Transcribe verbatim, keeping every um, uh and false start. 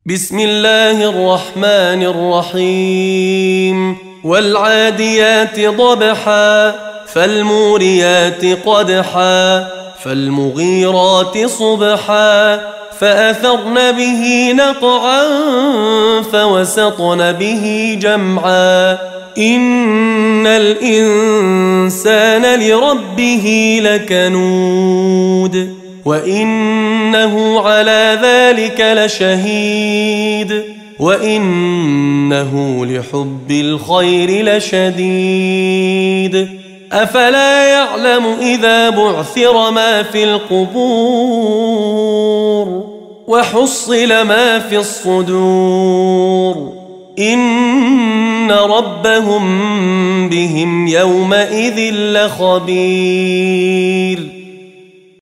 بسم الله الرحمن الرحيم والعاديات ضبحا فالموريات قدحا فالمغيرات صبحا فأثرن به نقعا فوسطن به جمعا إن الإنسان لربه لكنود وإنه على ذلك لشهيد وإنه لحب الخير لشديد أفلا يعلم إذا بعثر ما في القبور وحصل ما في الصدور إن ربهم بهم يومئذ لخبير